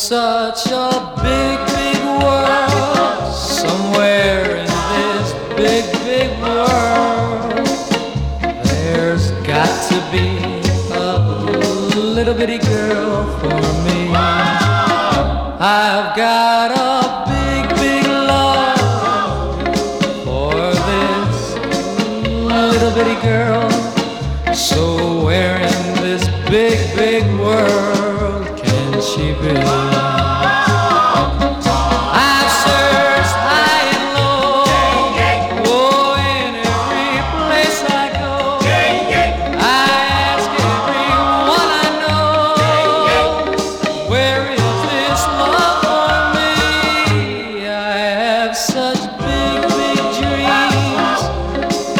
such a big, big world. Somewhere in this big, big world, there's got to be a little bitty girl for me. I've got a big, big love for this little bitty girl. So where in this big, big world can she be?